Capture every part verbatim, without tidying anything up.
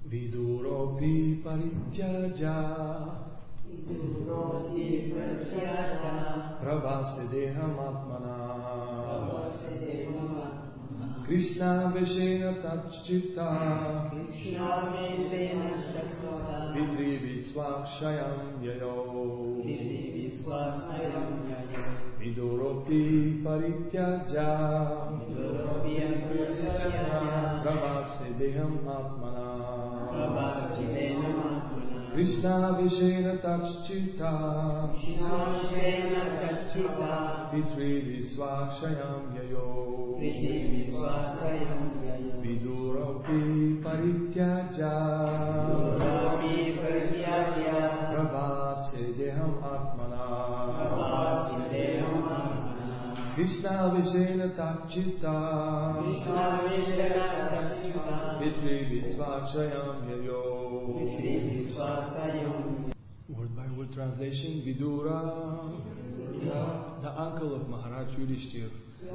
Viduropi parityaja Viduropi parityaja Pravasedeham atmana Pravasedeham atmana Krishna vishena tachchitta Krishna vishena tachchitta Vidri visvakshayam yayo Vidri visvakshayam yayo Viduropi parityaja Viduropi parityaja Pravasedeham atmana Pravasedeham atmana Krishna vishena tachchitta Krishna vishena tachchitta Vidri visvakshayam yayo Vidri visvakshayam yayo Viduropi parityaja Viduropi parityaja Pravasedeham atmana Pravasedeham atmana Krishna vishena tachchitta Krishna vishena tachchitta Vidri visvakshayam yayo Vidri visvakshayam Word by word translation. Vidura, the uncle of Maharaj Yudhishthir.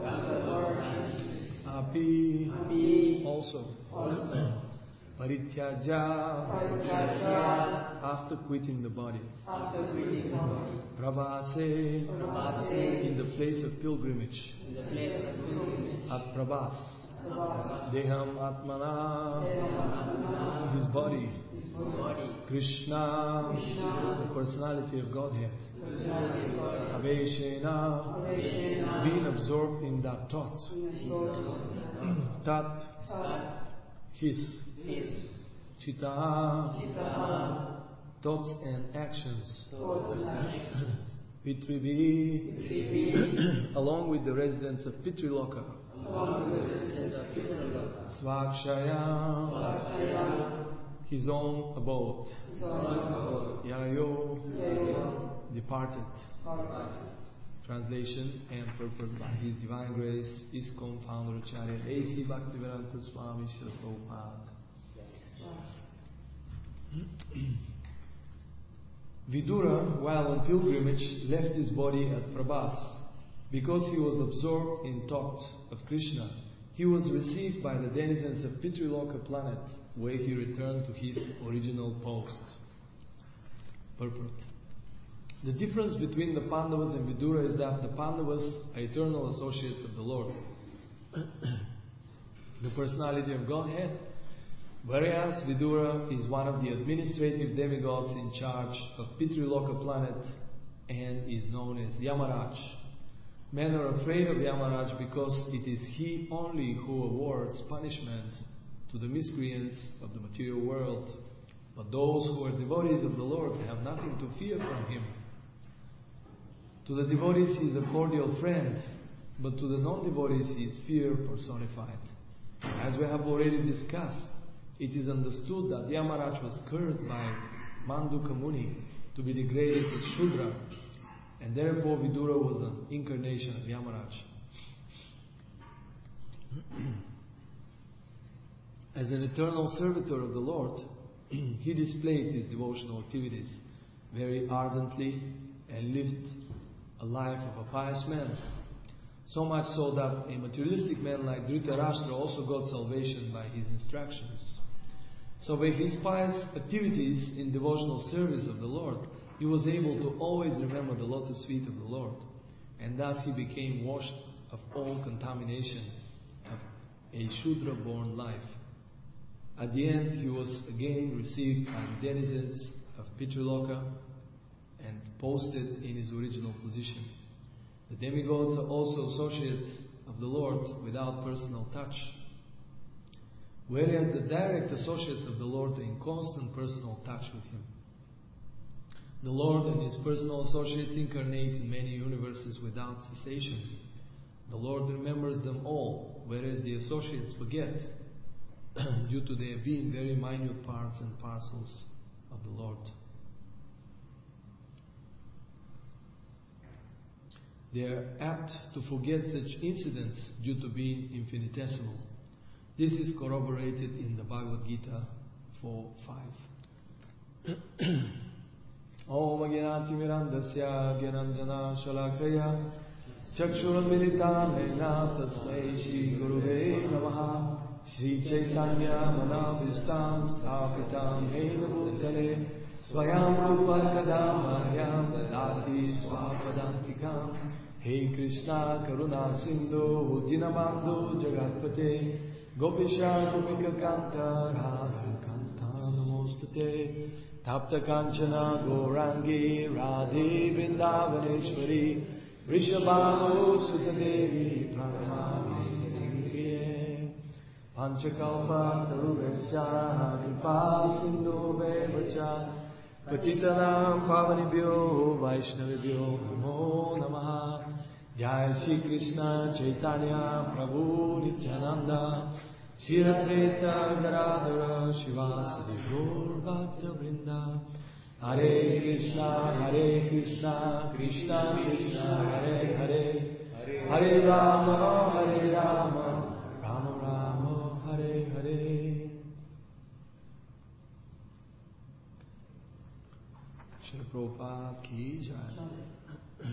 Api, Api also. also Parityaja, Parityaja after quitting the body. after quitting the body Prabhase, Prabhase in the place of pilgrimage. in the place of pilgrimage At Prabhas, Prabhas Deham Atmana, Atmana his body. his body Krishna, Krishna the personality of Godhead. personality of God Aveshena, Aveshena being absorbed in that thought. Tat, Tat his. his Chitta, Chitta thoughts and actions. thoughts and actions Pitrivi, Pitrivi along with the residents of Pitriloka. along with the residents of Pitriloka Svakshaya, Svakshaya his own abode. his own abode Yayo, Yayo departed. Parvati Translation and purpose by His Divine Grace, ISKCON founder Acharya A C Bhaktivedanta Swami Srila Prabhupada. Vidura, while on pilgrimage, left his body at Prabhas. Because he was absorbed in thought of Krishna, he was received by the denizens of Pitriloka planet, where he returned to his original post. Purport. The difference between the Pandavas and Vidura is that the Pandavas are eternal associates of the Lord, the personality of Godhead, whereas Vidura is one of the administrative demigods in charge of Pitriloka planet and is known as Yamaraj. Men are afraid of Yamaraj because it is he only who awards punishment to the miscreants of the material world. But those who are devotees of the Lord have nothing to fear from him. To the devotees he is a cordial friend, but to the non-devotees he is fear personified. As we have already discussed, it is understood that Yamaraj was cursed by Manduka Muni to be degraded as Shudra, and therefore Vidura was an incarnation of Yamaraj. As an eternal servitor of the Lord, he displayed his devotional activities very ardently and lived a life of a pious man. So much so that a materialistic man like Dhritarashtra also got salvation by his instructions. So by his pious activities in devotional service of the Lord, he was able to always remember the lotus feet of the Lord, and thus he became washed of all contamination of a Shudra-born life. At the end, he was again received by the denizens of Pitriloka and posted in his original position. The demigods are also associates of the Lord without personal touch, whereas the direct associates of the Lord are in constant personal touch with him. The Lord and his personal associates incarnate in many universes without cessation. The Lord remembers them all, whereas the associates forget, due to their being very minute parts and parcels of the Lord. They are apt to forget such incidents due to being infinitesimal. This is corroborated in the Bhagavad Gita four five. Om Agyanati Mirandasya Gyananjana Shalakaya Chakshuramilita Mena Tasmai Shri Guruve Namaha Shri Chaitanya Manasistam Stapitam Hena Bhutale Swayam Rupa Kadamahyam Dadati Swapadantikam Hey Krishna Karuna Sindhu Dinamando Jagatpate Gopisha Gopika Kanta Radha Kanta Namostate Tapta Kanchana Gourangi Radhe Vrindavaneshwari Vrishabhanu Sutadevi Pranamami Priye Panchakalpa Tarubhascha Kripa Sindhu Vevacha Patitanam Pavanibhyo Vaishnavibhyo Namo Namaha Jai Shri Krishna Chaitanya Prabhu Nityananda Shri Advaita Gadadhara Shivasadi Gaur Bhakta Vrinda Hare Krishna Hare Krishna Krishna Krishna Hare Hare Hare Rama Hare Rama Rama Rama Hare Hare. Srila Prabhupada Ki Jai.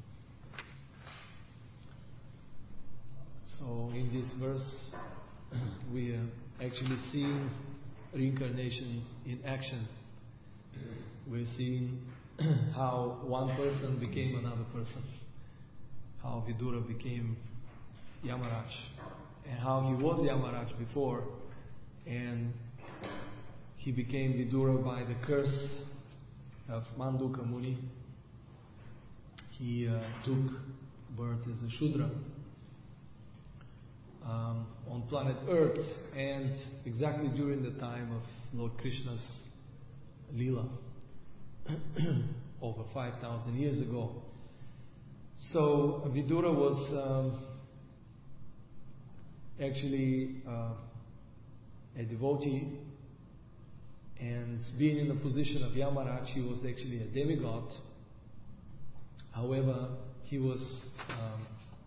So in this verse we are actually seeing reincarnation in action. We're seeing how one person became another person, how Vidura became Yamaraj, and how he was Yamaraj before, and he became Vidura by the curse of Manduka Muni. He uh, took birth as a Shudra um, on planet Earth, and exactly during the time of Lord Krishna's Leela, over five thousand years ago. So Vidura was um, actually uh, a devotee, and being in the position of Yamaraj, he was actually a demigod. However, he was um,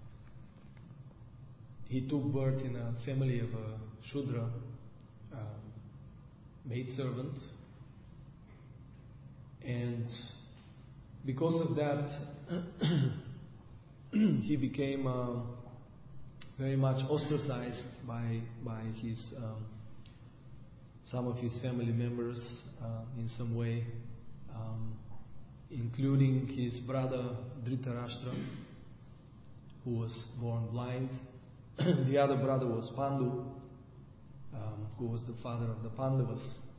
he took birth in a family of a Shudra, um, maidservant, and because of that he became uh, very much ostracized by by his um, some of his family members uh, in some way, um, including his brother Dhritarashtra, who was born blind. The other brother was Pandu, um, who was the father of the Pandavas.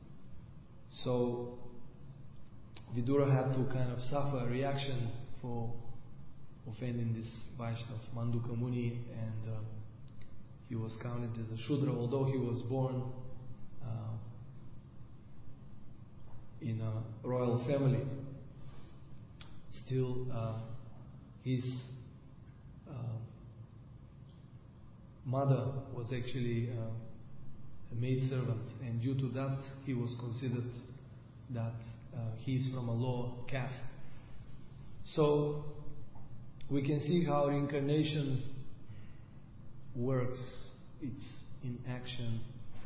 So Vidura had to kind of suffer a reaction for offending this Vaishnava Manduka Muni, and uh, he was counted as a Shudra, although he was born uh, in a royal family. Still, uh, his uh, mother was actually uh, a maidservant, and due to that, he was considered that uh, he is from a low caste. So we can see how reincarnation works. It's in action.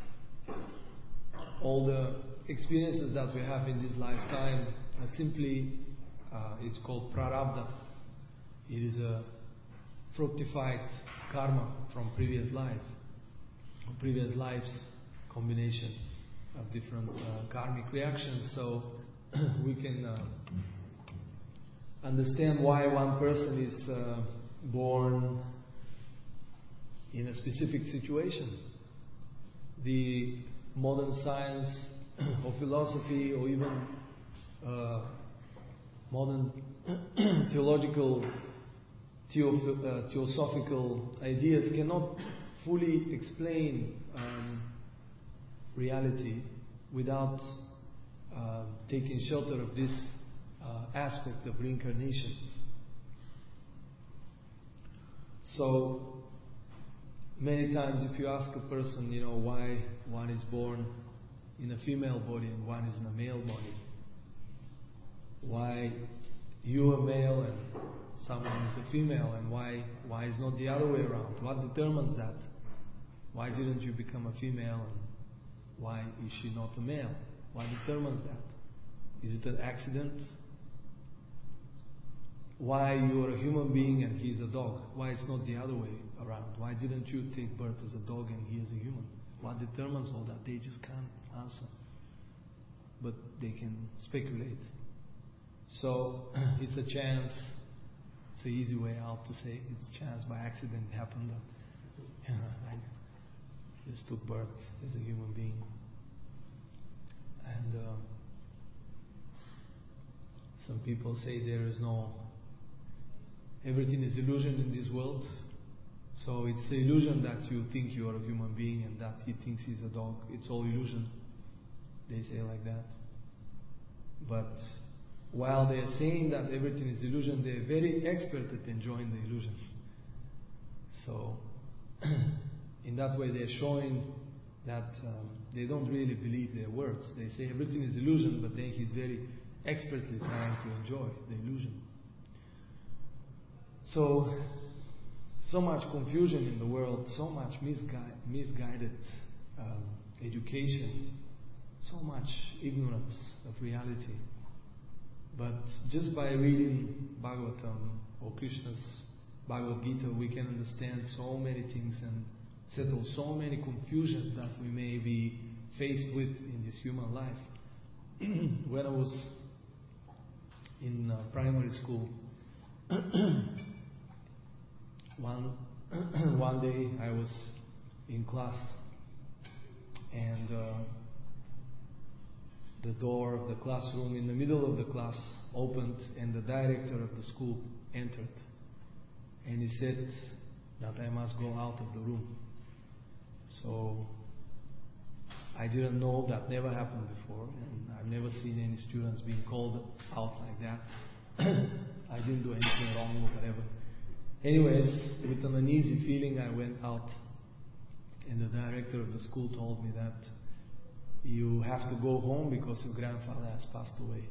All the experiences that we have in this lifetime are simply, uh, it's called prarabdha. It is a fructified karma from previous life, or previous lives, combination of different uh, karmic reactions. So we can uh, understand why one person is uh, born in a specific situation. The modern science or philosophy, or even uh, modern theological, theo- uh, theosophical ideas cannot fully explain um, reality without uh, taking shelter of this uh, aspect of reincarnation. So many times if you ask a person, you know, why one is born in a female body and one is in a male body, why you are male and someone is a female, and why why is not the other way around? What determines that? Why didn't you become a female, and why is she not a male? What determines that? Is it an accident? Why you are a human being and he is a dog? Why it's not the other way around? Why didn't you take birth as a dog and he is a human? what determines all that? They just can't answer. But they can speculate. So it's a chance, it's an easy way out to say it's a chance by accident it happened that you know, I just took birth as a human being. And uh, some people say there is no, everything is illusion in this world. So it's the illusion that you think you are a human being and that he thinks he's a dog. It's all illusion. They say like that. But while they're saying that everything is illusion, they're very expert at enjoying the illusion. So in that way they're showing that um, they don't really believe their words. They say everything is illusion, but then he's very expertly trying to enjoy the illusion. So, so much confusion in the world, so much misgui- misguided um, education, so much ignorance of reality. But just by reading Bhagavatam or Krishna's Bhagavad Gita, we can understand so many things and settle so many confusions that we may be faced with in this human life. When I was in uh, primary school, one one day I was in class and uh, the door of the classroom in the middle of the class opened and the director of the school entered and he said that I must go out of the room. So I didn't know, that never happened before, and I've never seen any students being called out like that. I didn't do anything wrong or whatever. Anyways, with an uneasy feeling I went out and the director of the school told me that you have to go home because your grandfather has passed away.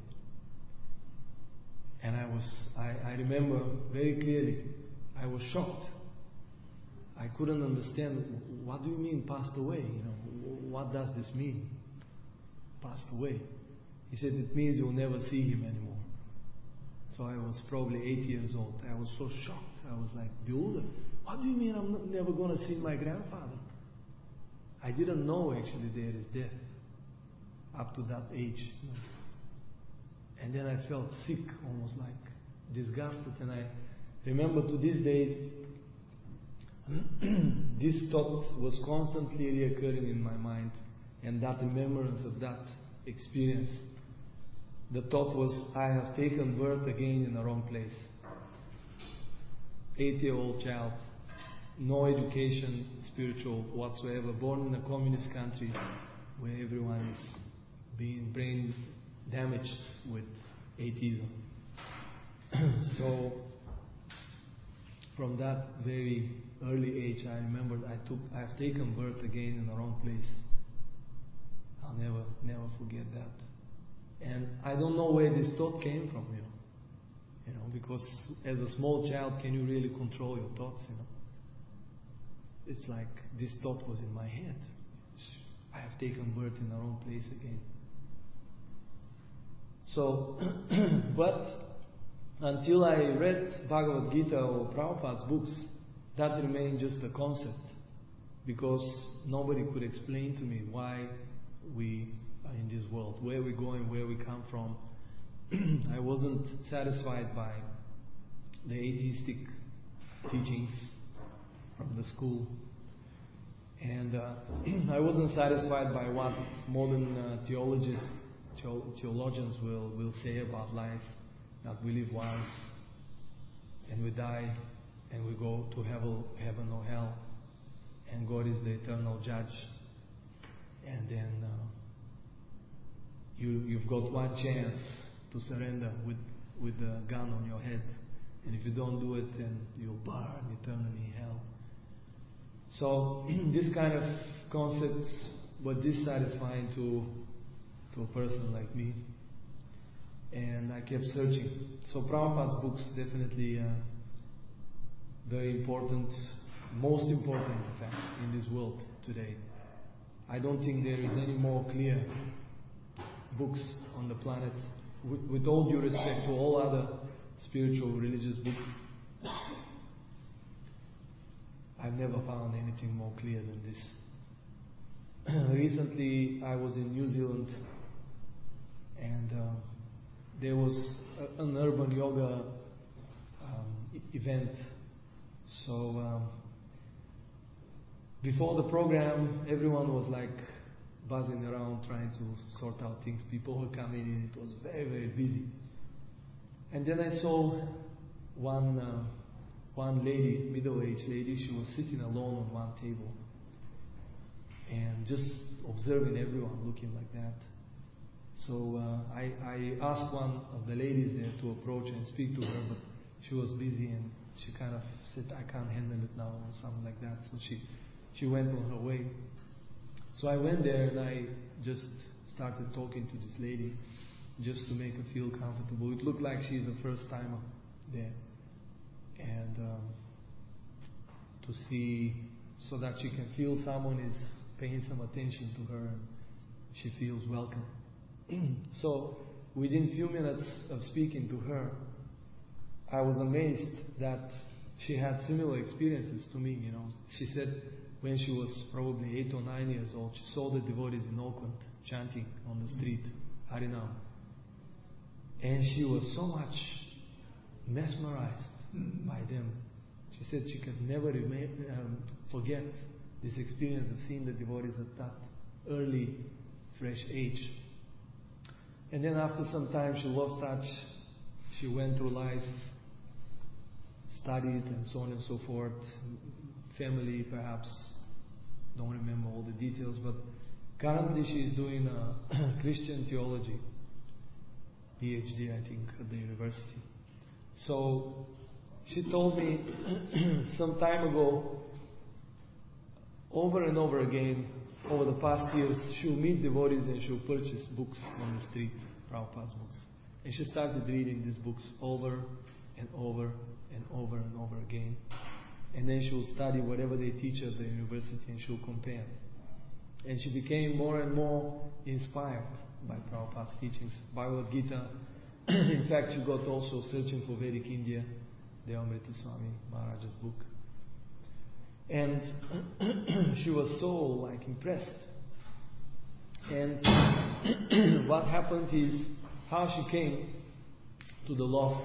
And I was, I, I remember very clearly, I was shocked. I couldn't understand, what do you mean passed away? You know, what does this mean? Passed away. He said it means you'll never see him anymore. So I was probably eight years old. I was so shocked. I was like, bewildered. What do you mean I'm not, never going to see my grandfather? I didn't know actually there is death up to that age. And then I felt sick, almost like disgusted. And I remember to this day, this thought was constantly reoccurring in my mind, and that remembrance of that experience. The thought was, I have taken birth again in the wrong place. Eight-year-old child, no education, spiritual whatsoever, born in a communist country where everyone is being brain damaged with atheism. So, from that very early age, I remembered I took, I've taken birth again in the wrong place. I'll never, never forget that. And I don't know where this thought came from, you know. You know, because as a small child, can you really control your thoughts, you know? It's like this thought was in my head. I have taken birth in the wrong place again. So, but until I read Bhagavad Gita or Prabhupada's books, that remained just a concept, because nobody could explain to me why we are in this world, where we're going, where we come from. I wasn't satisfied by the atheistic teachings from the school, and uh, I wasn't satisfied by what modern uh, theologists, theologians will, will say about life, that we live once and we die and we go to heaven, heaven or hell, and God is the eternal judge, and then uh, you, you've got one chance to surrender with, with a gun on your head, and if you don't do it, then you'll burn eternally in hell. So this kind of concepts were dissatisfying to, to a person like me, and I kept searching. So Prabhupada's books definitely uh, very important, most important in fact in this world today. I don't think there is any more clear books on the planet, with, with all due respect to all other spiritual religious books. I've never found anything more clear than this. recently I was in New Zealand, and uh, there was a, an urban yoga um, e- event. So um, before the program, everyone was like buzzing around trying to sort out things. People were coming in. It was very, very busy. And then I saw one uh, one lady, middle-aged lady. She was sitting alone on one table and just observing everyone, looking like that. So uh, I, I asked one of the ladies there to approach and speak to her, but she was busy and she kind of said, I can't handle it now, or something like that. So she, she went on her way. So I went there and I just started talking to this lady just to make her feel comfortable. It looked like she's a first timer there. And um, to see, so that she can feel someone is paying some attention to her and she feels welcome. So within few minutes of speaking to her, I was amazed that she had similar experiences to me. You know, she said when she was probably eight or nine years old, she saw the devotees in Auckland chanting on the street, Harinam. And she was so much mesmerized by them. She said she could never remain, um, forget this experience of seeing the devotees at that early, fresh age. And then after some time she lost touch. She went through life, studied and so on and so forth. Family perhaps, don't remember all the details, but currently she is doing a Christian theology, P H D I think, at the university. So she told me some time ago, over and over again, over the past years, she'll meet devotees and she'll purchase books on the street, Prabhupada's books. And she started reading these books over and over and over and over again. And then she'll study whatever they teach at the university and she'll compare. And she became more and more inspired by Prabhupada's teachings. Bhagavad Gita, in fact, she got also Searching for Vedic India, the Amrita Swami Maharaj's book. And she was so like impressed. And what happened is how she came to the loft.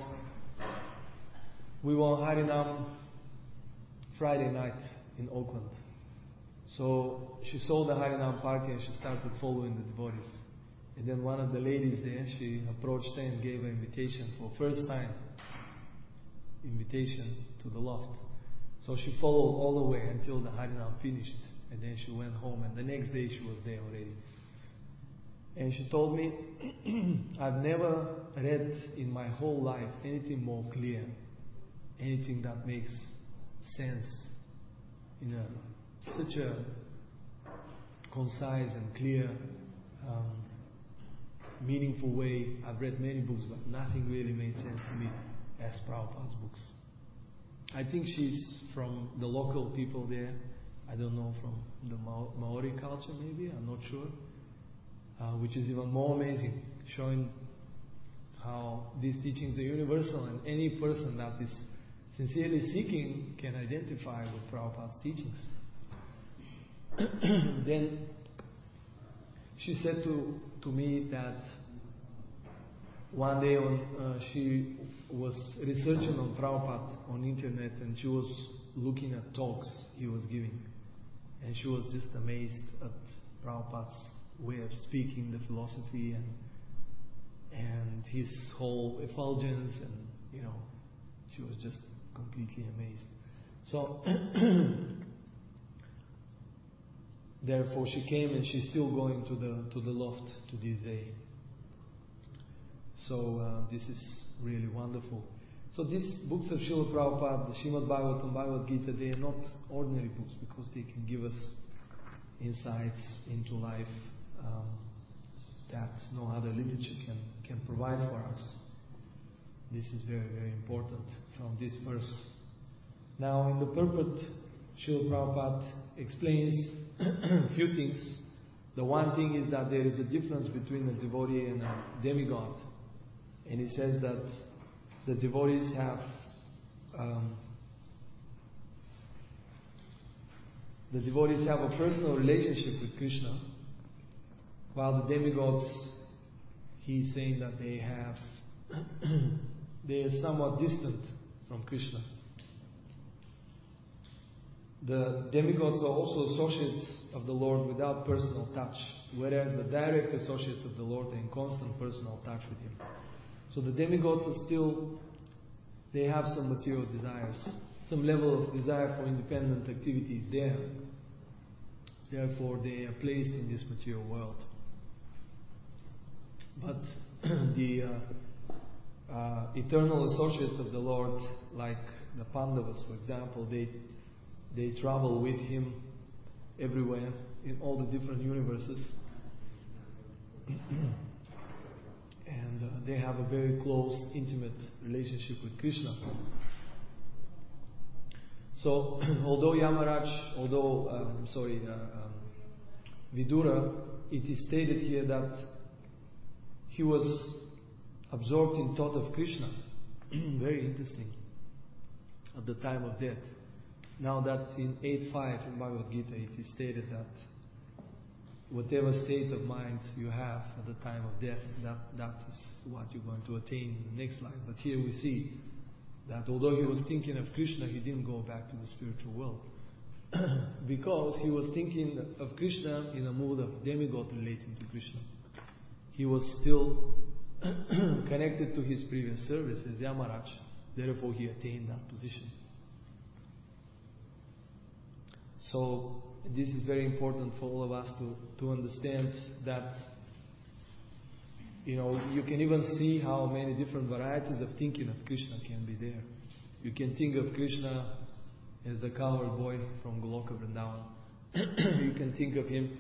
We were on Harinam Friday night in Auckland. So she saw the Harinam party and she started following the devotees. And then one of the ladies there, she approached her and gave her invitation for first time. Invitation to the loft. So she followed all the way until the Harinam finished. And then she went home and the next day she was there already. And she told me, I've never read in my whole life anything more clear. Anything that makes sense in a, such a concise and clear, um, meaningful way. I've read many books, but nothing really made sense to me as Prabhupada's books. I think she's from the local people there. I don't know, from the Ma- Maori culture maybe, I'm not sure. Uh, which is even more amazing, showing how these teachings are universal and any person that is sincerely seeking can identify with Prabhupada's teachings. Then she said to, to me that one day on, uh, she was researching on Prabhupada on internet and she was looking at talks he was giving. And she was just amazed at Prabhupada's way of speaking, the philosophy and and his whole effulgence, and you know, she was just completely amazed. So therefore she came and she's still going to the to the loft to this day. So uh, this is really wonderful. So these books of Srila Prabhupada, the Srimad Bhagavatam, Bhagavad Gita, they are not ordinary books because they can give us insights into life um, that no other literature can, can provide for us. This is very, very important from this verse. Now in the purport, Srila Prabhupada explains a few things. The one thing is that there is a difference between a devotee and a demigod. And he says that the devotees have um, the devotees have a personal relationship with Krishna, while the demigods, he's saying that they have, they are somewhat distant from Krishna. The demigods are also associates of the Lord without personal touch, whereas the direct associates of the Lord are in constant personal touch with Him. So the demigods are still, they have some material desires, some level of desire for independent activities there. Therefore, they are placed in this material world. But the uh, uh, eternal associates of the Lord, like the Pandavas, for example, they they travel with Him everywhere in all the different universes, and uh, they have a very close, intimate relationship with Krishna. So, although Yamaraj, although um, sorry, uh, um, Vidura, it is stated here that he was absorbed in thought of Krishna. Very interesting. At the time of death. Now that in eight five in Bhagavad Gita it is stated that whatever state of mind you have at the time of death, that, that is what you're going to attain in the next life. But here we see that although he was thinking of Krishna, he didn't go back to the spiritual world. Because he was thinking of Krishna in a mood of demigod relating to Krishna. He was still connected to his previous service as Yamaraj. Therefore he attained that position. So this is very important for all of us to, to understand that, you know, you can even see how many different varieties of thinking of Krishna can be there. You can think of Krishna as the cowherd boy from Goloka Vrindavan. You can think of him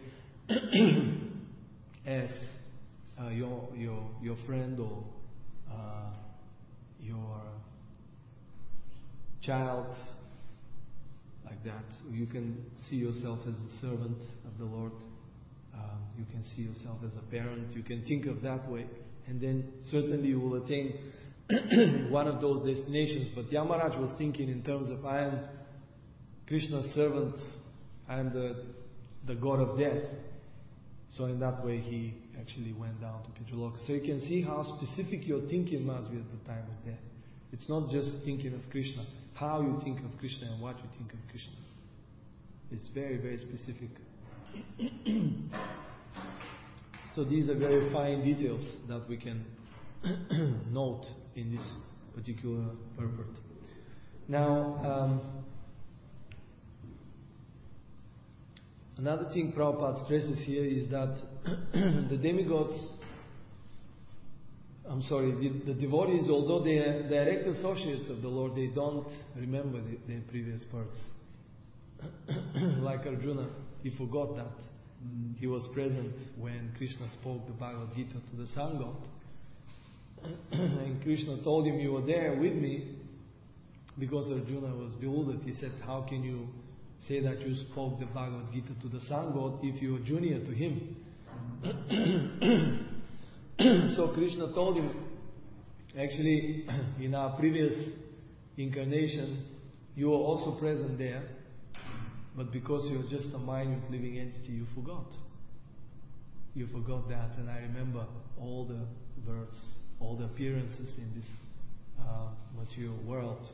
as uh, your your your friend or uh, your child, like that. You can see yourself as a servant of the Lord. Um, you can see yourself as a parent. You can think of that way, and then certainly you will attain one of those destinations. But Yamaraj was thinking in terms of, I am Krishna's servant, I am the the god of death. So in that way he actually went down to Pitraloka. So you can see how specific your thinking must be at the time of death. It's not just thinking of Krishna, how you think of Krishna and what you think of Krishna. It's very, very specific. So these are very fine details that we can note in this particular purport. Now, um, another thing Prabhupada stresses here is that the demigods, I'm sorry, the, the devotees, although they are direct associates of the Lord, they don't remember the, their previous births. Like Arjuna, he forgot that. He was present when Krishna spoke the Bhagavad Gita to the sun god. And Krishna told him, you were there with me, because Arjuna was bewildered. He said, how can you say that you spoke the Bhagavad Gita to the sun god if you were junior to him? So Krishna told him, actually, in our previous incarnation, you were also present there, but because you're just a minute living entity, you forgot. You forgot that, and I remember all the births, all the appearances in this uh, material world.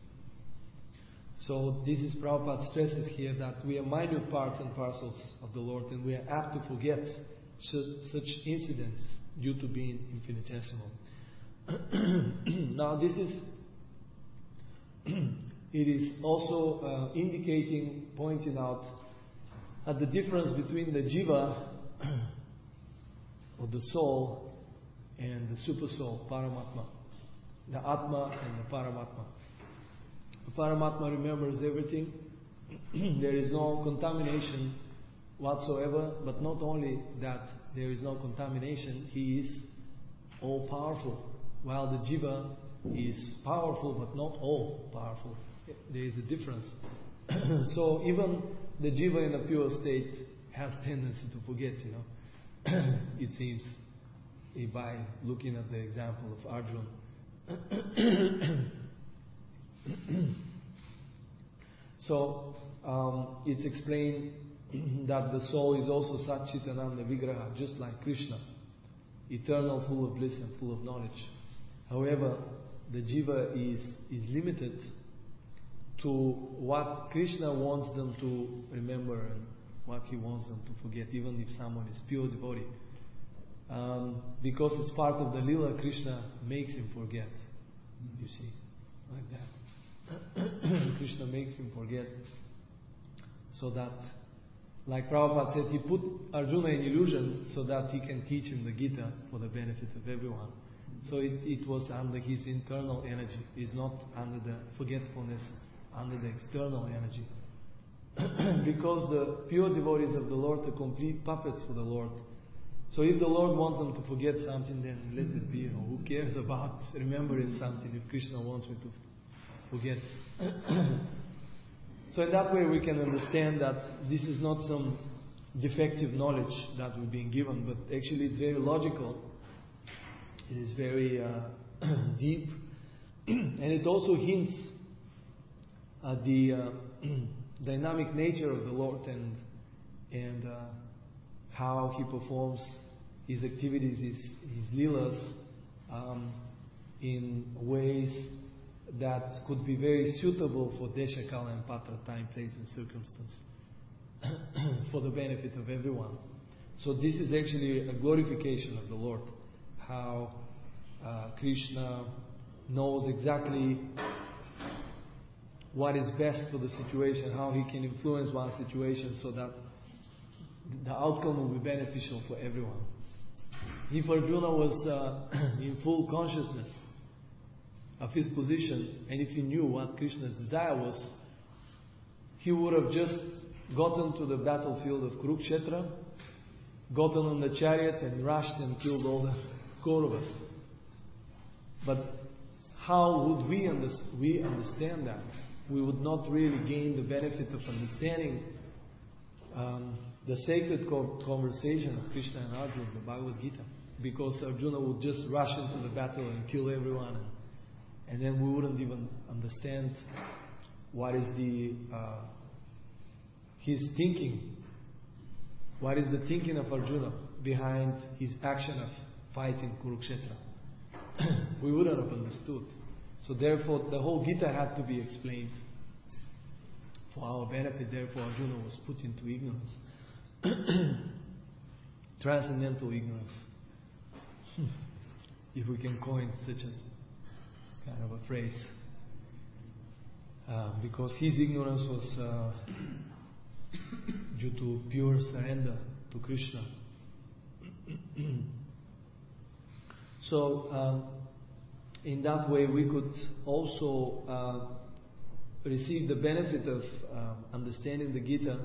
So this is Prabhupada stresses here that we are minute parts and parcels of the Lord, and we are apt to forget such, such incidents due to being infinitesimal. Now this is it is also uh, indicating, pointing out at the difference between the jiva or the soul and the super soul, Paramatma, the Atma and the Paramatma. The Paramatma remembers everything. There is no contamination whatsoever, but not only that there is no contamination, he is all powerful, while the jiva is powerful but not all powerful. There is a difference. So even the jiva in a pure state has tendency to forget, you know. It seems, by looking at the example of Arjuna. So um, it's explained that the soul is also Satchitananda Vigraha, just like Krishna, eternal, full of bliss and full of knowledge. However, the jiva is, is limited to what Krishna wants them to remember and what he wants them to forget, even if someone is pure devotee. Um, because it's part of the lila, Krishna makes him forget. You see, like that. Krishna makes him forget, so that, like Prabhupada said, he put Arjuna in illusion so that he can teach him the Gita for the benefit of everyone. So it, it was under his internal energy. It's not under the forgetfulness, under the external energy. Because the pure devotees of the Lord are complete puppets for the Lord. So if the Lord wants them to forget something, then let it be. You know, who cares about remembering something if Krishna wants me to forget? So in that way we can understand that this is not some defective knowledge that we're being given, but actually it's very logical. It is very uh, deep, and it also hints at the uh, dynamic nature of the Lord and and uh, how He performs His activities, His, his leelas, um, in ways that could be very suitable for Desha, Kala and Patra, time, place and circumstance, for the benefit of everyone. So this is actually a glorification of the Lord, how uh, Krishna knows exactly what is best for the situation, how he can influence one situation so that the outcome will be beneficial for everyone. If Arjuna was uh, in full consciousness of his position, and if he knew what Krishna's desire was, he would have just gotten to the battlefield of Kurukshetra, gotten on the chariot and rushed and killed all the Kauravas. But how would we, under- we understand that? We would not really gain the benefit of understanding um, the sacred co- conversation of Krishna and Arjuna, the Bhagavad Gita, because Arjuna would just rush into the battle and kill everyone, and, and then we wouldn't even understand what is the uh, his thinking, what is the thinking of Arjuna behind his action of fighting Kurukshetra. We wouldn't have understood. So therefore, the whole Gita had to be explained for our benefit. Therefore, Arjuna was put into ignorance. Transcendental ignorance. If we can coin such a kind of a phrase. Uh, because his ignorance was uh, due to pure surrender to Krishna. So, um, in that way we could also uh, receive the benefit of uh, understanding the Gita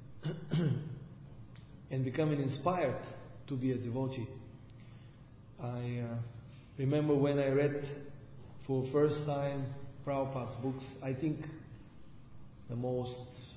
and becoming inspired to be a devotee. I uh, remember when I read for the first time Prabhupada's books, I think the most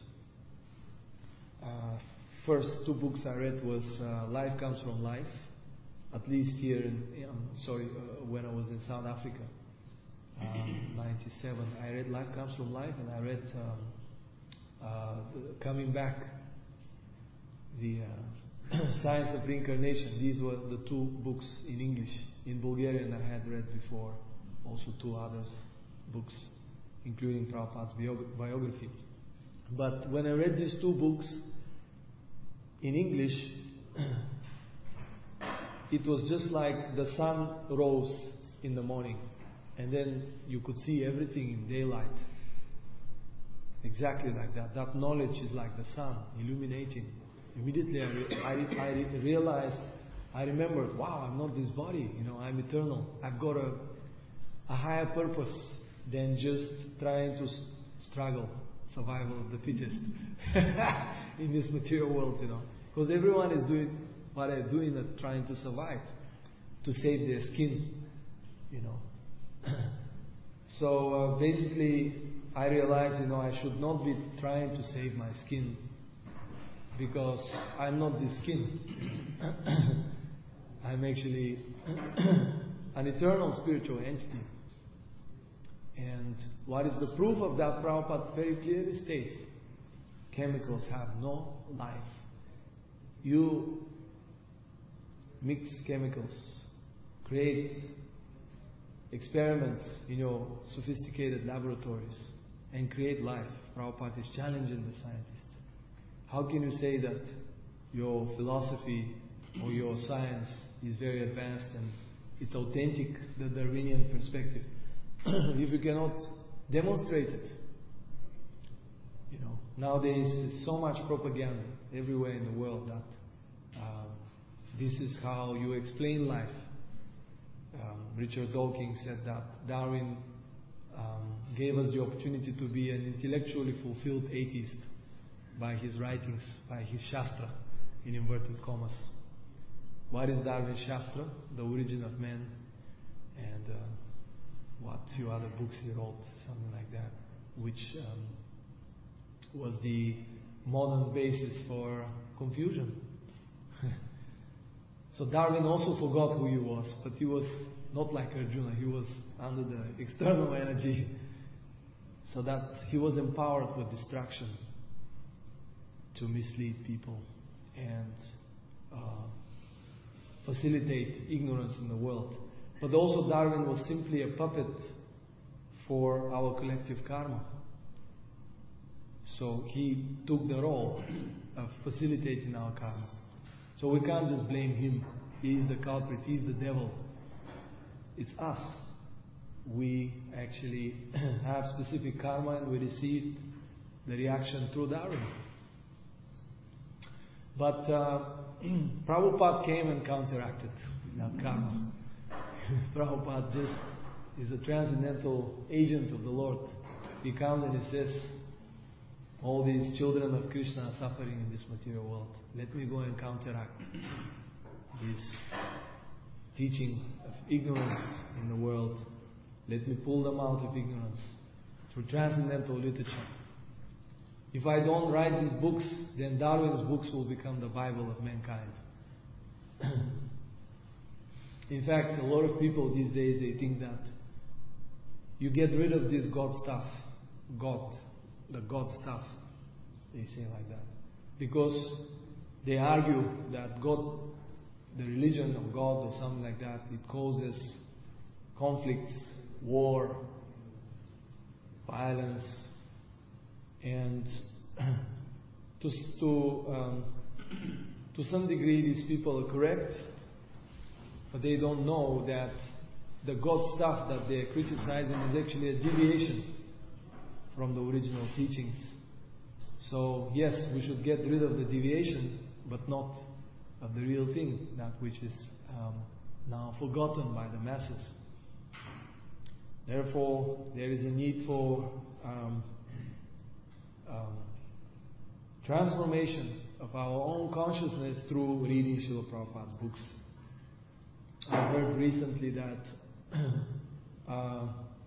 uh, first two books I read was uh, Life Comes From Life, at least here in, um, sorry, uh, when I was in South Africa, um, ninety-seven. I read Life Comes From Life, and I read um, uh, Coming Back, the uh, Science of Reincarnation. These were the two books in English. In Bulgarian I had read before also two others books, including Prabhupada's biog- biography. But when I read these two books in English, it was just like the sun rose in the morning, and then you could see everything in daylight. Exactly like that. That knowledge is like the sun, illuminating. Immediately I, re- I, re- I re- realized, I remembered, wow, I'm not this body, you know, I'm eternal. I've got a, a higher purpose than just trying to s- struggle, survival of the fittest in this material world, you know. Because everyone is doing what they're doing, at trying to survive, to save their skin, you know. So uh, basically, I realized, you know, I should not be trying to save my skin, because I'm not this skin. I'm actually an eternal spiritual entity. And what is the proof of that? Prabhupada very clearly states, chemicals have no life. You mix chemicals, create experiments in your sophisticated laboratories, and create life. Prabhupada is challenging the scientists. How can you say that your philosophy or your science is very advanced and it's authentic, the Darwinian perspective, if you cannot demonstrate it? You know, nowadays there's so much propaganda everywhere in the world that um, this is how you explain life. Um, Richard Dawkins said that Darwin um, gave us the opportunity to be an intellectually fulfilled atheist by his writings, by his Shastra, in inverted commas. What is Darwin's Shastra? The Origin of Man, and uh, what few other books he wrote, something like that, which um, was the modern basis for confusion. So Darwin also forgot who he was, but he was not like Arjuna. He was under the external energy, so that he was empowered with distraction to mislead people and uh, facilitate ignorance in the world. But also Darwin was simply a puppet for our collective karma. So he took the role of facilitating our karma. So we can't just blame him. He is the culprit, he is the devil. It's us. We actually have specific karma and we received the reaction through Darwin. But uh, Prabhupada came and counteracted that karma. Prabhupada just is a transcendental agent of the Lord. He comes and he says, all these children of Krishna are suffering in this material world. Let me go and counteract this teaching of ignorance in the world. Let me pull them out of ignorance through transcendental literature. If I don't write these books, then Darwin's books will become the Bible of mankind. In fact, a lot of people these days, they think that you get rid of this God stuff, God, the God stuff, they say like that. Because they argue that God, the religion of God or something like that, it causes conflicts, war, violence, and to to um, to some degree these people are correct, but they don't know that the God stuff that they're criticizing is actually a deviation from the original teachings. So yes, we should get rid of the deviation, but not of the real thing, that which is um, now forgotten by the masses. Therefore, there is a need for um, um, transformation of our own consciousness through reading Srila Prabhupada's books. I heard recently that uh,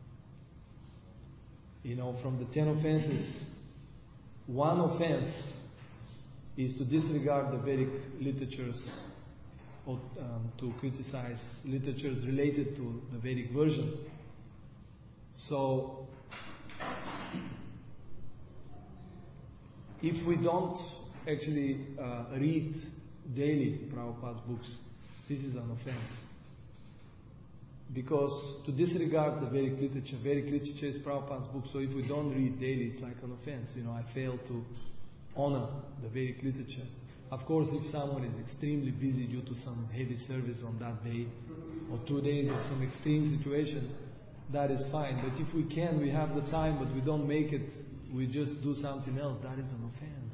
you know, from the ten offenses, one offense is to disregard the Vedic literatures or um, to criticize literatures related to the Vedic version. So, if we don't actually uh, read daily Prabhupada's books, this is an offense. Because to disregard the Vedic literature, Vedic literature is Prabhupada's book, so if we don't read daily, it's like an offense. You know, I fail to honor the Vedic literature. Of course, if someone is extremely busy due to some heavy service on that day, or two days or some extreme situation, that is fine. But if we can, we have the time, but we don't make it, we just do something else, that is an offense.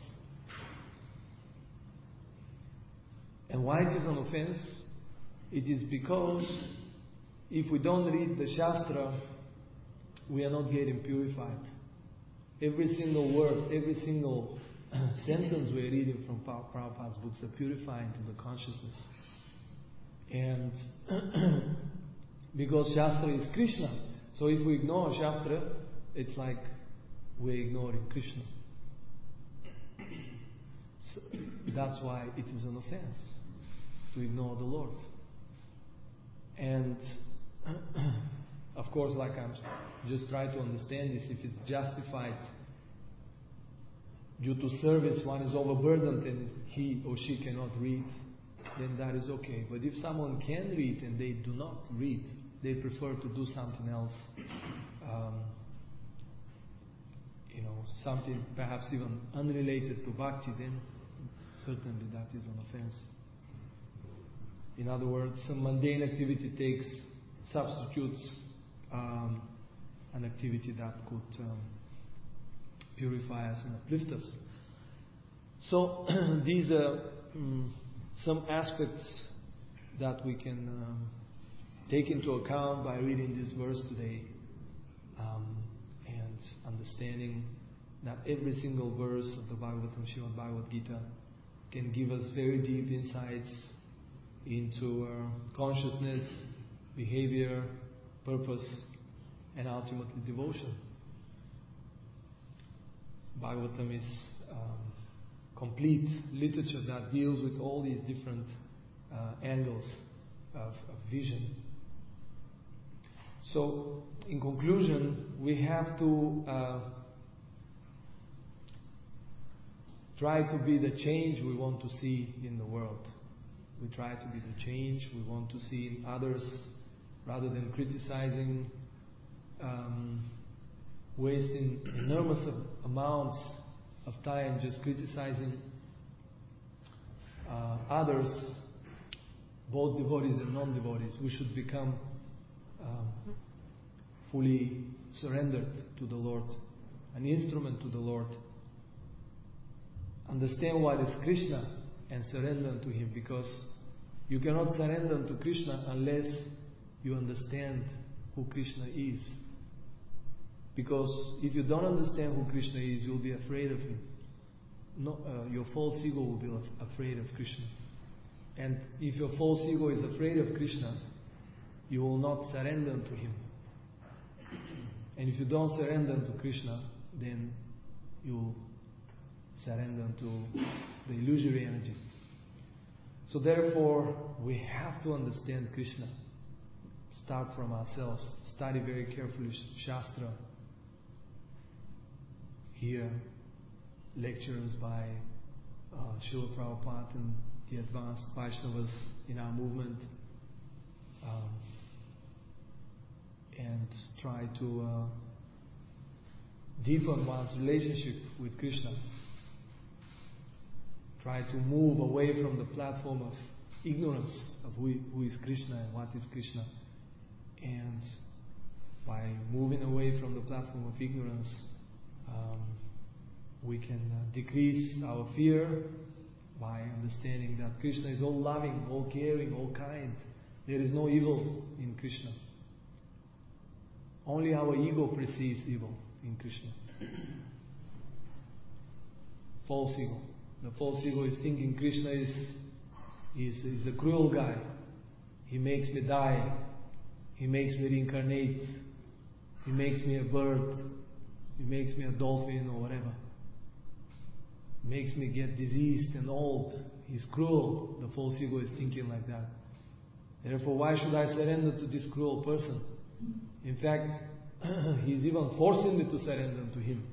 And why it is an offense? It is because if we don't read the Shastra, we are not getting purified. Every single word, every single sentence we are reading from Prabhupada's books are purifying to the consciousness. And because Shastra is Krishna, so if we ignore Shastra, it's like we're ignoring Krishna. So that's why it is an offense to ignore the Lord. And of course, like I'm just trying to understand this, if it's justified due to service, one is overburdened and he or she cannot read, then that is okay. But if someone can read and they do not read, they prefer to do something else, um, you know, something perhaps even unrelated to bhakti, then certainly that is an offense. In other words, some mundane activity takes, substitutes um, an activity that could um, purify us and uplift us. So these are um, some aspects that we can um, take into account by reading this verse today, um, and understanding that every single verse of the Bhagavatam, Srimad Bhagavad Gita, can give us very deep insights into our consciousness, behavior, purpose, and ultimately devotion. Bhagavatam is um, complete literature that deals with all these different uh, angles of, of vision. So, in conclusion, we have to uh, try to be the change we want to see in the world. We try to be the change we want to see in others, rather than criticizing, um, wasting enormous amounts of time just criticizing uh, others, both devotees and non-devotees. We should become um, fully surrendered to the Lord, an instrument to the Lord. Understand what is Krishna and surrender to Him, because you cannot surrender to Krishna unless you understand who Krishna is. Because if you don't understand who Krishna is, you'll be afraid of Him. No, uh, your false ego will be af- afraid of Krishna. And if your false ego is afraid of Krishna, you will not surrender to Him. And if you don't surrender to Krishna, then you surrender to the illusory energy. So therefore, we have to understand Krishna. Start from ourselves. Study very carefully Shastra. Hear lectures by uh, Srila Prabhupada and the advanced Vaishnavas in our movement. Um, and try to uh, deepen one's relationship with Krishna. Try to move away from the platform of ignorance of who, who is Krishna and what is Krishna. And by moving away from the platform of ignorance, um, we can uh, decrease our fear by understanding that Krishna is all loving, all caring, all kind. There is no evil in Krishna. Only our ego perceives evil in Krishna. False ego. The false ego is thinking Krishna is, is, is a cruel guy. He makes me die. He makes me reincarnate. He makes me a bird. He makes me a dolphin or whatever. He makes me get diseased and old. He's cruel. The false ego is thinking like that. Therefore, why should I surrender to this cruel person? In fact, he's even forcing me to surrender to him.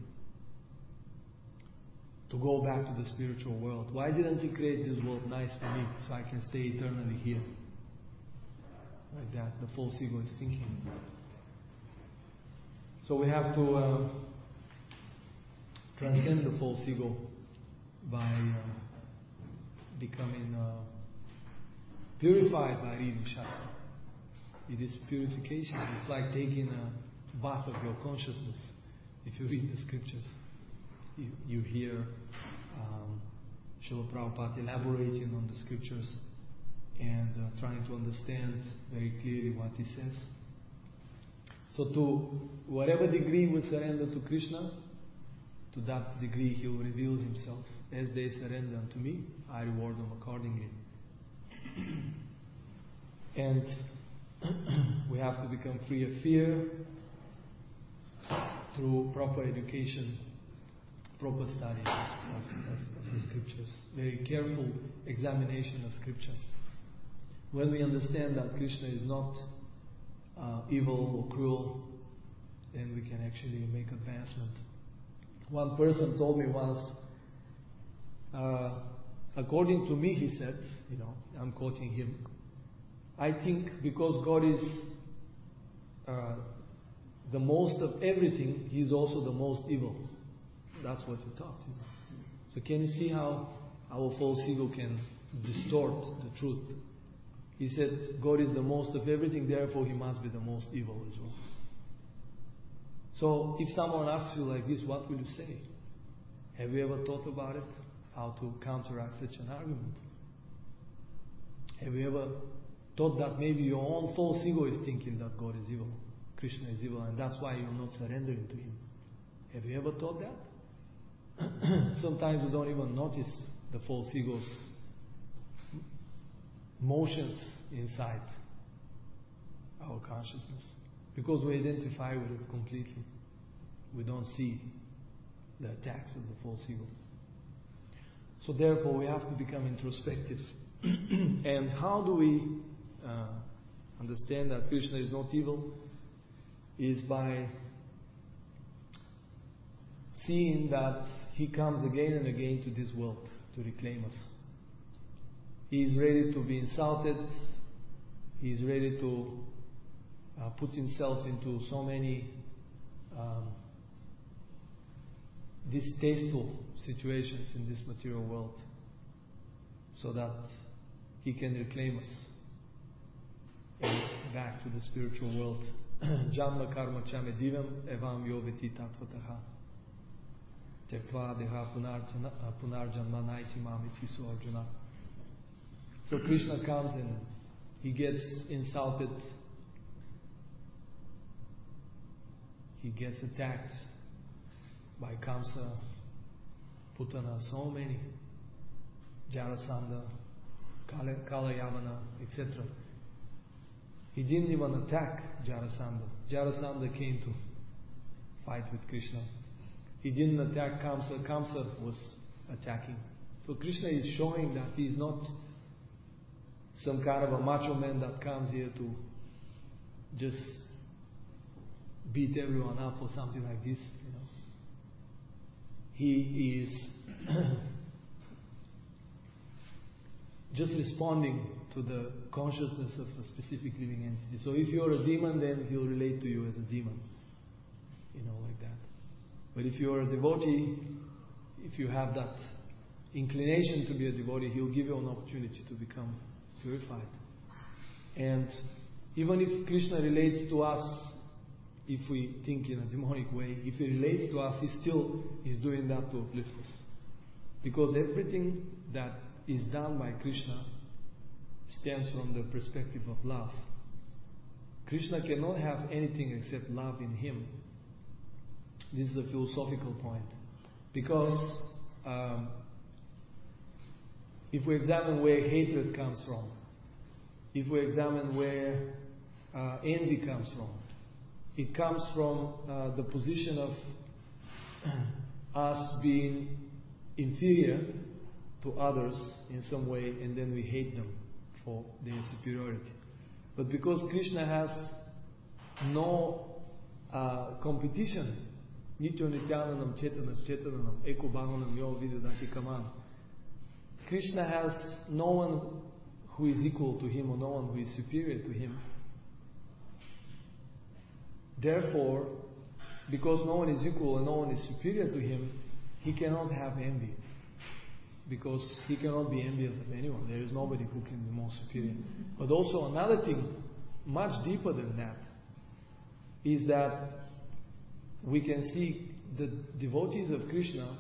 To go back to the spiritual world. Why didn't He create this world nice for me so I can stay eternally here? Like that, the false ego is thinking. So we have to uh, transcend the false ego by uh, becoming uh, purified by reading Shastra. It is purification. It's like taking a bath of your consciousness. If you read the scriptures, you, you hear um, Srila Prabhupada elaborating on the scriptures and uh, trying to understand very clearly what he says. So to whatever degree we surrender to Krishna, to that degree He will reveal Himself. As they surrender unto me, I reward them accordingly. And we have to become free of fear through proper education, proper study of, of, of the scriptures, very careful examination of scriptures. When we understand that Krishna is not uh, evil or cruel, then we can actually make advancement. One person told me once, uh, according to me, he said, you know, I'm quoting him, I think because God is uh, the most of everything, He's also the most evil. That's what he taught. You know? So can you see how our false ego can distort the truth? He said, God is the most of everything, therefore He must be the most evil as well. So if someone asks you like this, what will you say? Have you ever thought about it? How to counteract such an argument? Have you ever thought that maybe your own false ego is thinking that God is evil, Krishna is evil, and that's why you're not surrendering to Him? Have you ever thought that? Sometimes we don't even notice the false ego's motions inside our consciousness because we identify with it completely. We don't see the attacks of the false ego. So therefore we have to become introspective. And how do we uh, understand that Krishna is not evil? Is by seeing that He comes again and again to this world to reclaim us. He is ready to be insulted. He is ready to uh, put Himself into so many um, distasteful situations in this material world so that He can reclaim us and back to the spiritual world. Janma karma chame divam evam yoveti tatvataha tekva deha punarjanma naiti mamiti su Arjuna. So Krishna comes and He gets insulted, He gets attacked by Kamsa, Putana, so many, Jarasandha, Kalayavana, et cetera. He didn't even attack Jarasandha. Jarasandha came to fight with Krishna. He didn't attack Kamsa. Kamsa was attacking. So Krishna is showing that He is not some kind of a macho man that comes here to just beat everyone up or something like this. You know, He is just responding to the consciousness of a specific living entity. So if you're a demon, then He'll relate to you as a demon. You know, like that. But if you're a devotee, if you have that inclination to be a devotee, He'll give you an opportunity to become purified. And even if Krishna relates to us, if we think in a demonic way, if He relates to us, He still is doing that to uplift us. Because everything that is done by Krishna stems from the perspective of love. Krishna cannot have anything except love in Him. This is a philosophical point. Because um, if we examine where hatred comes from, if we examine where uh, envy comes from, it comes from uh, the position of us being inferior to others in some way, and then we hate them for their superiority. But because Krishna has no uh, competition, Nityo Nityananam Chetanam Chetanam Eko Bhavanam Yo Vidadati Kaman, Krishna has no one who is equal to Him or no one who is superior to Him. Therefore, because no one is equal and no one is superior to Him, He cannot have envy. Because He cannot be envious of anyone. There is nobody who can be more superior. But also another thing, much deeper than that, is that we can see the devotees of Krishna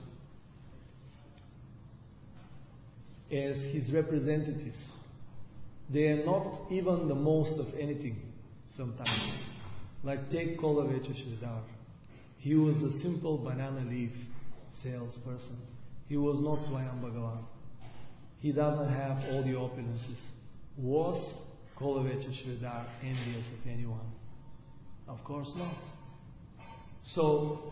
as His representatives. They are not even the most of anything sometimes. Like take Kolavecha Sridhar. He was a simple banana leaf salesperson. He was not Swayam Bhagavan. He doesn't have all the opulences. Was Kolavecha Sridhar envious of anyone? Of course not. So,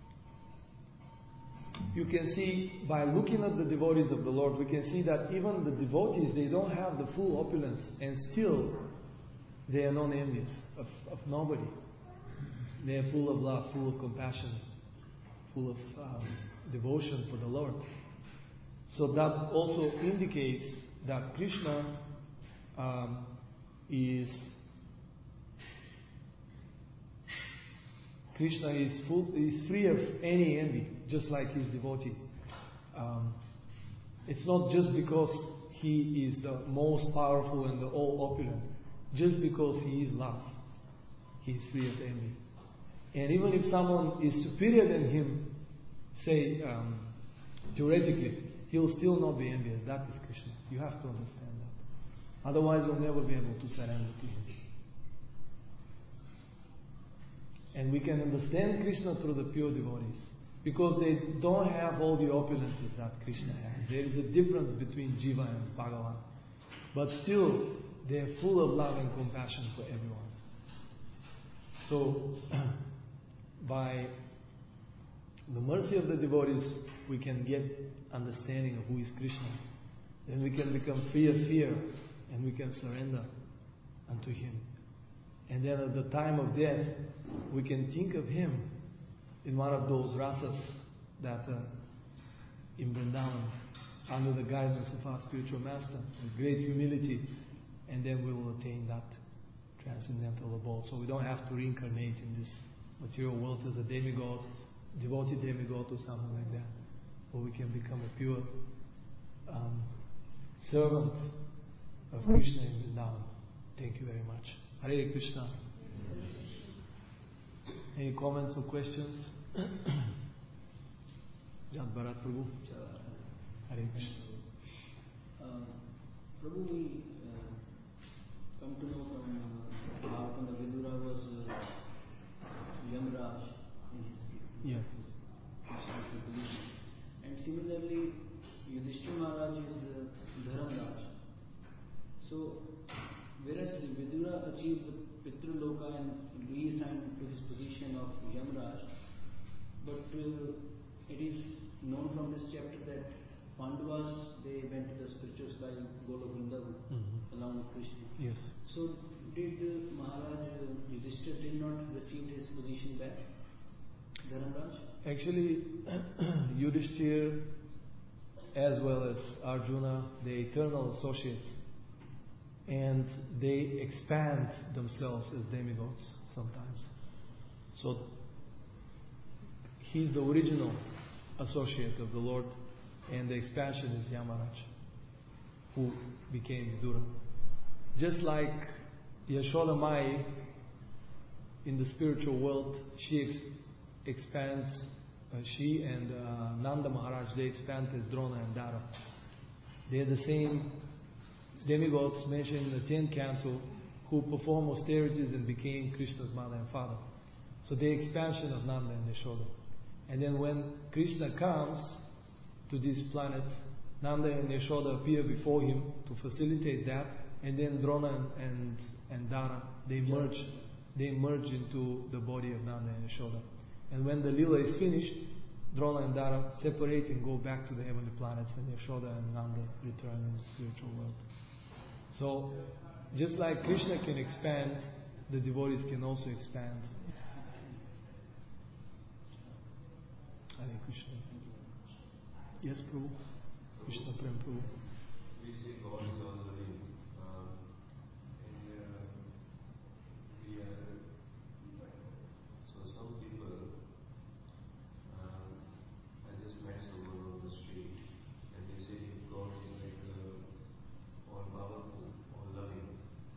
you can see, by looking at the devotees of the Lord, we can see that even the devotees, they don't have the full opulence, and still they are non-envious of, of nobody. They are full of love, full of compassion, full of um, devotion for the Lord. So that also indicates that Krishna um, is Krishna is full, is free of any envy, just like his devotee. Um, it's not just because he is the most powerful and the all opulent, just because he is love, he is free of envy. And even if someone is superior than him, say um, theoretically, he'll still not be envious. That is Krishna. You have to understand that. Otherwise, you'll never be able to surrender to him. And we can understand Krishna through the pure devotees, because they don't have all the opulences that Krishna has. There is a difference between Jiva and Bhagavan. But still, they are full of love and compassion for everyone. So, by the mercy of the devotees, we can get understanding of who is Krishna. Then we can become free of fear, and we can surrender unto him. And then at the time of death, we can think of him in one of those rasas that uh, in Vrindavan, under the guidance of our spiritual master, with great humility, and then we will attain that transcendental abode. So we don't have to reincarnate in this material world as a demigod, devoted demigod or something like that. Or we can become a pure um, servant of Krishna in Vrindavan. Thank you very much. Hare Krishna. Any comments or questions? Jat Bharat Prabhu. Hare Krishna. Uh, Prabhu, we uh, come to know from uh, Bhagavatam that Vidura was uh, Yamraj in his Yes. constitutional position. And similarly, Yudhishthira Maharaj is uh, Dharamraj. So, whereas Vidura achieved the Pitraloka and reassigned to his position of Yamraj, but uh, it is known from this chapter that Pandavas, they went to the spiritual sky Golok Vrindavan mm-hmm. along with Krishna. Yes. So, did uh, Maharaj uh, Yudhishthira did not receive his position back, Dharamraj? Actually, Yudhishthira as well as Arjuna, the eternal associates, and they expand themselves as demigods sometimes. So he's the original associate of the Lord, and the expansion is Yamaraj, who became Vidura. Just like Yashoda Mai in the spiritual world, she ex- expands, uh, she and uh, Nanda Maharaj, they expand as Drona and Dara. They are the same demigods mentioned in the tenth canto who performed austerities and became Krishna's mother and father. So the expansion of Nanda and Yashoda. And then when Krishna comes to this planet, Nanda and Yashoda appear before him to facilitate that, and then Drona and, and, and Dara, they merge, they merge into the body of Nanda and Yashoda. And when the Lila is finished, Drona and Dara separate and go back to the heavenly planets, and Yashoda and Nanda return in the spiritual world. So, just like Krishna can expand, the devotees can also expand. Hare Krishna. Yes, Prabhu. Krishna Prem Prabhu. We say God is all loving, uh, and uh, we are. So some people, uh, I just met someone on the street, and they say God is like uh, all powerful, all loving.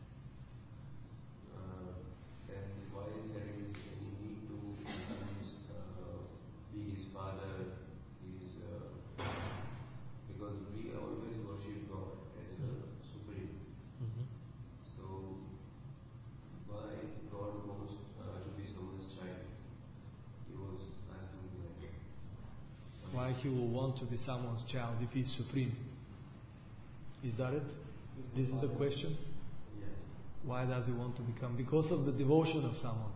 Uh, then why there is any need to uh, be His Father? His uh, because we always worship God as a supreme. Mm-hmm. So why God wants uh, to be someone's child? He was asking me like that. Why he will want to be someone's child if he's supreme? Is that it? This is the question? Yeah. Why does he want to become? Because of the devotion of someone.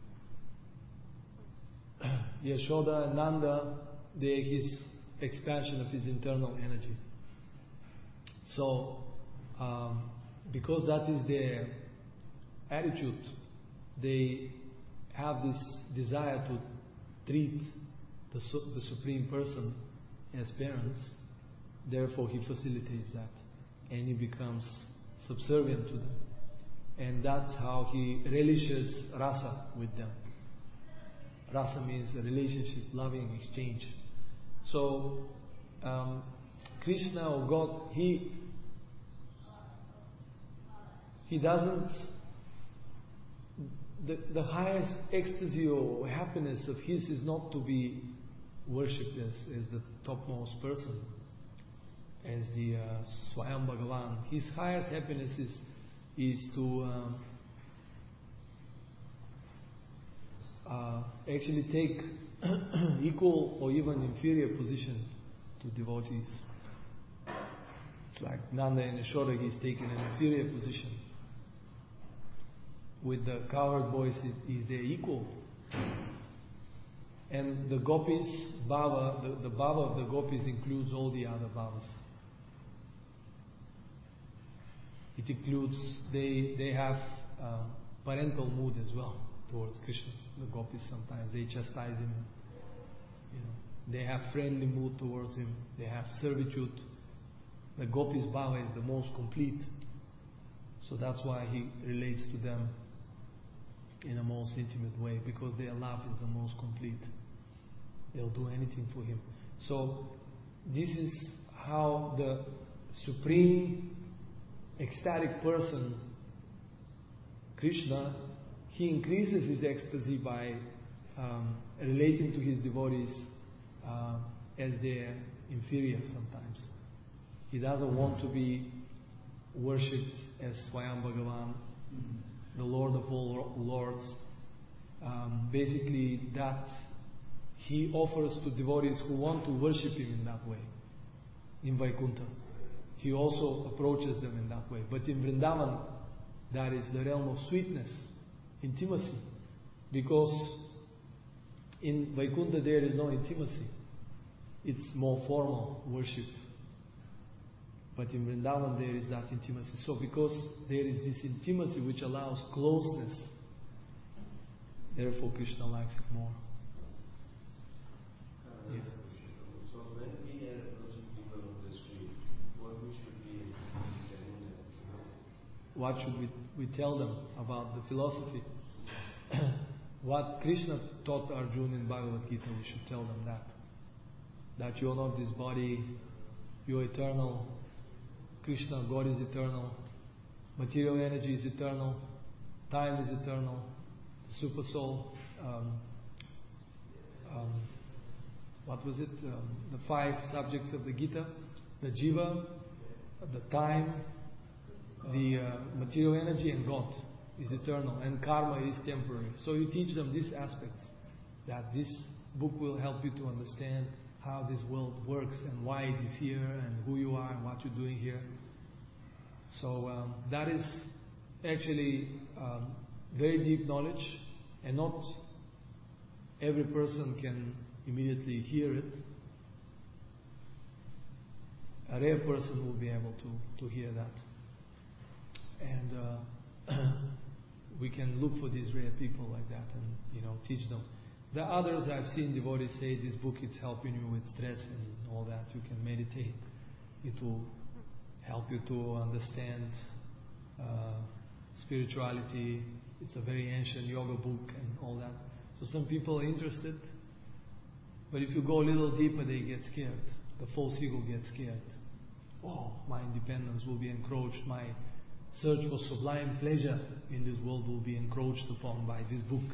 Yashoda and Nanda, they are his expansion of his internal energy. So, um, because that is their attitude. They have this desire to treat the, su- the Supreme Person as parents. Therefore, he facilitates that, and he becomes subservient to them. And that's how he relishes rasa with them. Rasa means a relationship, loving exchange. So, um, Krishna or God, he he doesn't. The, the highest ecstasy or happiness of his is not to be worshipped as, as the topmost person, as the uh, Swayam Bhagavan. His highest happiness is is to um, uh, actually take equal or even inferior position to devotees. It's like Nanda and Yashoda, he's taken an inferior position. With the cowherd boys, he's their equal. And the gopis, bhava, the, the bhava of the gopis includes all the other bhavas. It includes, they they have um, parental mood as well towards Krishna. The gopis sometimes, they chastise him. You know, they have friendly mood towards him. They have servitude. The gopis bhava is the most complete. So that's why he relates to them in a most intimate way, because their love is the most complete. They'll do anything for him. So this is how the supreme ecstatic person, Krishna, he increases his ecstasy by um, relating to his devotees uh, as their inferior sometimes. He doesn't want to be worshipped as Swayam Bhagavan, the Lord of all lords. Um, basically, that he offers to devotees who want to worship him in that way, in Vaikuntha. He also approaches them in that way. But in Vrindavan, that is the realm of sweetness, intimacy. Because in Vaikuntha there is no intimacy. It's more formal worship. But in Vrindavan there is that intimacy. So because there is this intimacy which allows closeness, therefore Krishna likes it more. Uh, Yes. So when we are approaching people on the street, what we should be telling them? You know? What should we, we tell them about the philosophy? What Krishna taught Arjuna in Bhagavad Gita, we should tell them that. That you are not this body, you are eternal. Krishna, God is eternal. Material energy is eternal. Time is eternal. The super soul. Um, um, what was it? Um, the five subjects of the Gita. The jiva, the time, the uh, material energy, and God is eternal. And karma is temporary. So you teach them these aspects. That this book will help you to understand how this world works and why it is here and who you are and what you're doing here. So um, that is actually um, very deep knowledge, and not every person can immediately hear it. A rare person will be able to, to hear that. And uh, we can look for these rare people like that and, you know, teach them. The others I've seen devotees say this book is helping you with stress and all that. You can meditate. It will help you to understand uh, spirituality. It's a very ancient yoga book and all that. So some people are interested. But if you go a little deeper, they get scared. The false ego gets scared. Oh, my independence will be encroached. My search for sublime pleasure in this world will be encroached upon by this book.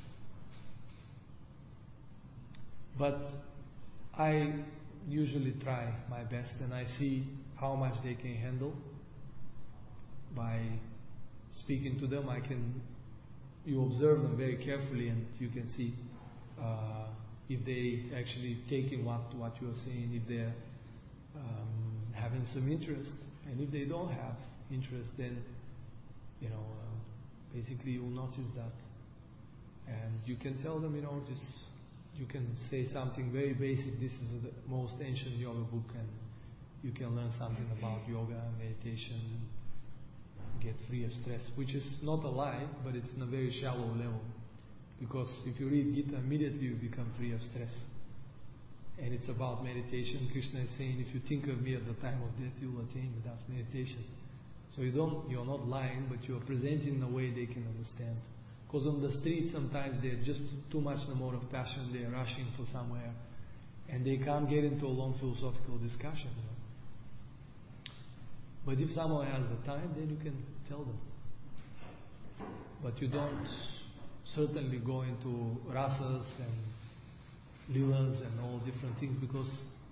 But I usually try my best, and I see how much they can handle. By speaking to them, I can, you observe them very carefully, and you can see uh, if they actually take in what, what you are saying, if they're um, having some interest. And if they don't have interest, then, you know, uh, basically you'll notice that. And you can tell them, you know, just, you can say something very basic. This is the most ancient yoga book, and you can learn something about yoga and meditation. get free of stress, which is not a lie, but it's in a very shallow level. Because if you read Gita, immediately you become free of stress. And it's about meditation. Krishna is saying, if you think of me at the time of death, you will attain me. That's meditation. So you don't, you're not lying, but you're presenting in a way they can understand. Because on the street sometimes they're just too much the mode of passion, they're rushing for somewhere, and they can't get into a long philosophical discussion. You know? But if someone has the time, then you can tell them. But you don't certainly go into rasas and lilas and all different things, because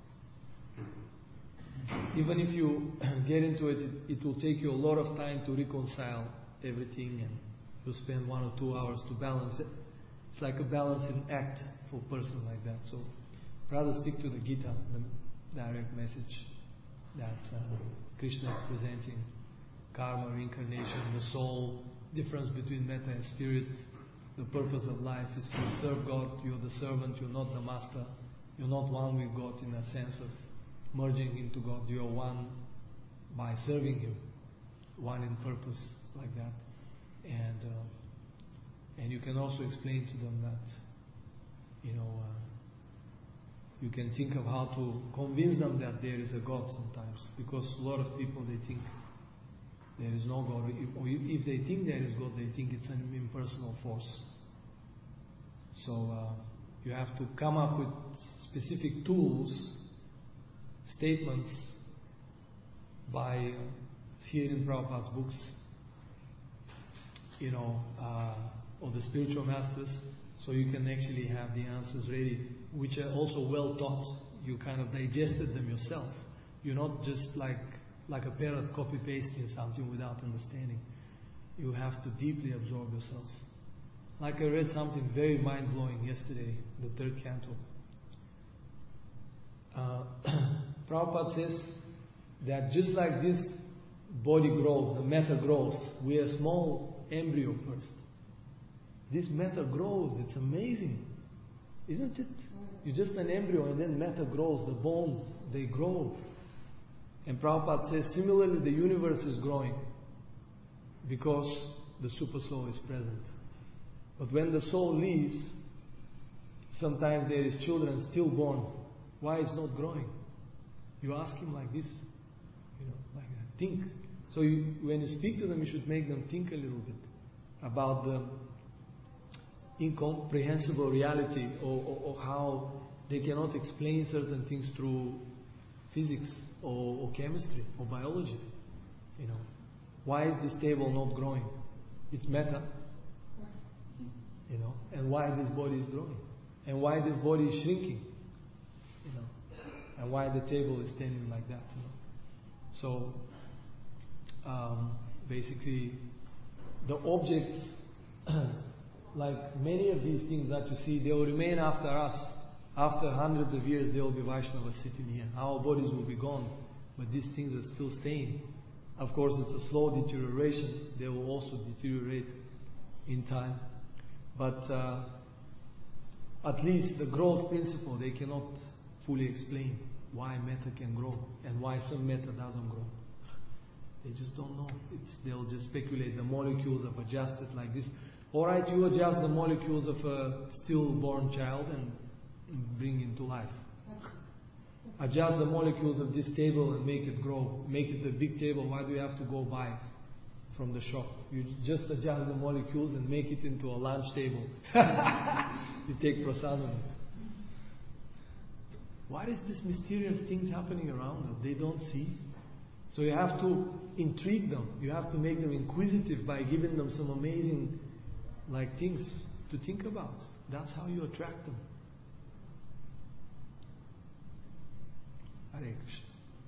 even if you get into it, it, it will take you a lot of time to reconcile everything, and you spend one or two hours to balance it. It's like a balancing act for a person like that. So rather stick to the Gita, the direct message that uh, Krishna is presenting. Karma, reincarnation, the soul, difference between matter and spirit. The purpose of life is to serve God. You're the servant, you're not the master. You're not one with God in a sense of merging into God. You're one by serving Him, one in purpose, like that. And uh, and you can also explain to them that, you know, uh, you can think of how to convince them that there is a God sometimes, because a lot of people, they think there is no God, or if they think there is God, they think it's an impersonal force. So uh, you have to come up with specific tools, statements by uh, hearing Prabhupada's books, you know, uh, or the spiritual masters, so you can actually have the answers ready, which are also well taught. You kind of digested them yourself. You're not just like like a parrot copy pasting something without understanding. You have to deeply absorb yourself. Like I read something very mind blowing yesterday, the third canto. Uh, Prabhupada says that just like this body grows, the matter grows, we are a small embryo first. This matter grows, it's amazing, isn't it? You're just an embryo and then matter grows, the bones, they grow. And Prabhupada says similarly the universe is growing because the super soul is present. But when the soul leaves, sometimes there is children still born. Why is not growing? You ask him like this, you know, like that. Think. So you, when you speak to them, you should make them think a little bit about the incomprehensible reality, or, or, or how they cannot explain certain things through physics or, or chemistry or biology. You know, why is this table not growing? It's matter. You know, and why this body is growing, and why this body is shrinking. You know, and why the table is standing like that. You know, so um, basically, the objects, like many of these things that you see, they will remain after us. After hundreds of years, there will be Vaishnavas sitting here. Our bodies will be gone, but these things are still staying. Of course, it's a slow deterioration. They will also deteriorate in time. But uh, at least the growth principle, they cannot fully explain why matter can grow and why some matter doesn't grow. They just don't know. It's, they'll just speculate. The molecules have adjusted like this. Alright, you adjust the molecules of a stillborn child and bring it to life. Adjust the molecules of this table and make it grow. Make it a big table. Why do you have to go buy it from the shop? You just adjust the molecules and make it into a lunch table. You take prasadam. What is this mysterious things happening around us? They don't see. So you have to intrigue them. You have to make them inquisitive by giving them some amazing like things to think about. That's how you attract them. Hare Krishna.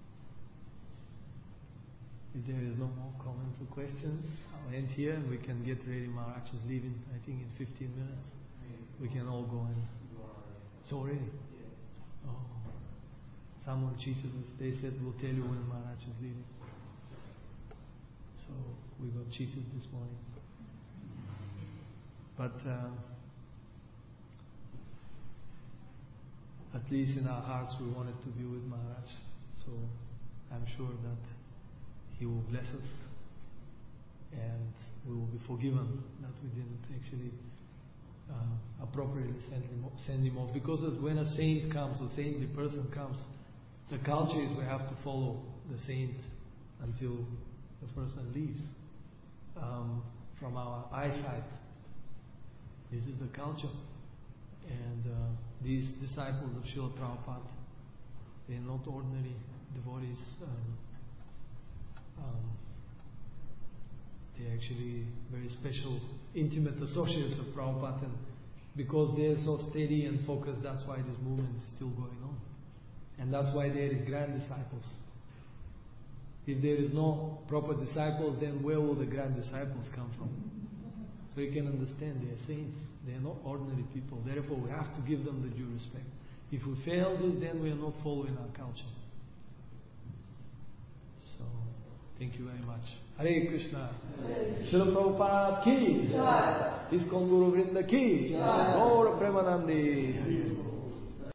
If there is no more comments or questions, I'll end here and we can get ready. Maharaj is leaving, I think, in fifteen minutes. We can all go in. It's already? Oh. Someone cheated us. They said, we'll tell you when Maharaj is leaving. So we got cheated this morning. But uh, at least in our hearts we wanted to be with Maharaj. So I'm sure that he will bless us and we will be forgiven that we didn't actually uh, appropriately send him, send him off. Because when a saint comes, a saintly person comes, the culture is we have to follow the saint until the person leaves um, from our eyesight. This is the culture. And uh, these disciples of Srila Prabhupada, they are not ordinary devotees. Um, um, they are actually very special, intimate associates of Prabhupada. And because they are so steady and focused, that's why this movement is still going on. And that's why there is grand disciples. If there is no proper disciples, then where will the grand disciples come from? So you can understand they are saints. They are not ordinary people. Therefore, we have to give them the due respect. If we fail this, then we are not following our culture. So, thank you very much. Hare Krishna. Srila Prabhupada ki. ISKCON Guru Vrinda ki. Gaura Premanandi.